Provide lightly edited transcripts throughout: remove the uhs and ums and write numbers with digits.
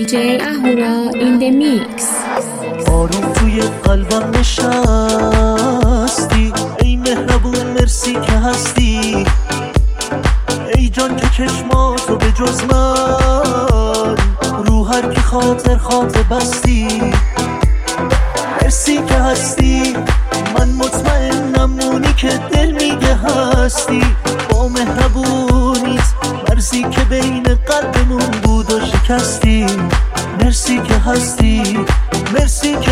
DJ اهورا in the mix. آروم توی قلبم نشستی، ای مهربون مرسی که هستی، ای جان که چشماتو به جز من رو هر کی خاطر بستی. مرسی که هستی، من مطمئنم اونی که دل میگه هستی. با مهربونیت مرزی که بین قلبمون بود و شکستی. مرسی که هستی، مرسی که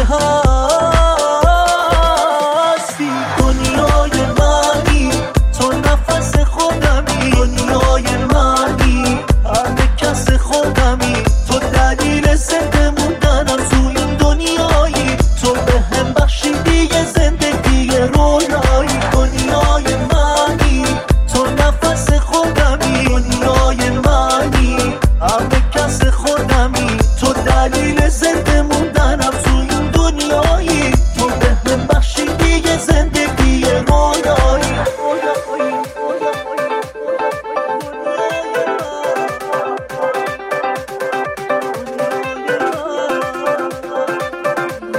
هستی. دنیای منی، تو نفس خودمی، دنیای منی، همه کس خودمی، تو دلیل زنده موندنم تو این دنیایی، تو به هم بخشیدی زندگی رویایی. دنیای منی، تو نفس خودمی، دنیای منی، همه کس خودمی، تو دلیل زنده موندنم تو این دنیایی، تو به هم بخشیدی زندگی رویایی.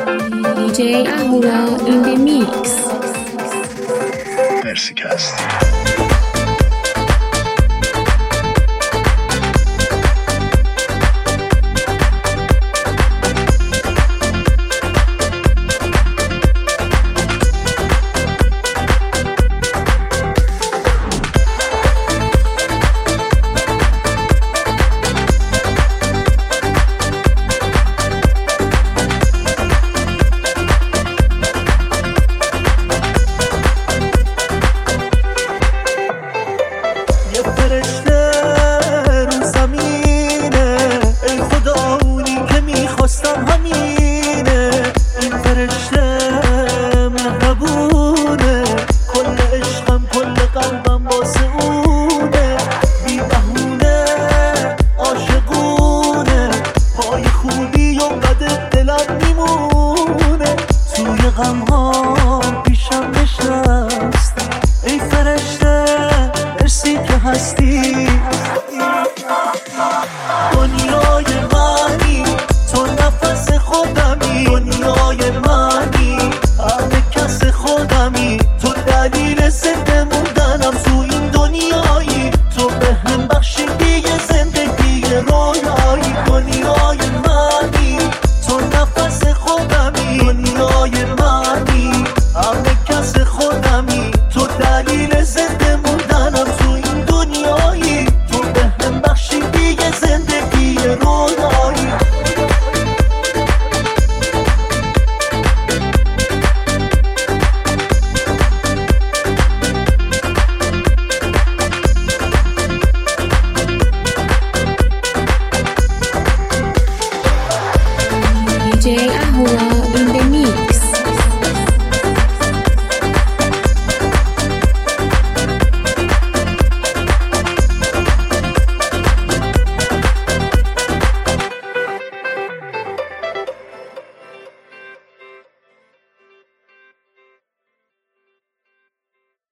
DJ اهورا in the mix. مرسی که هستی.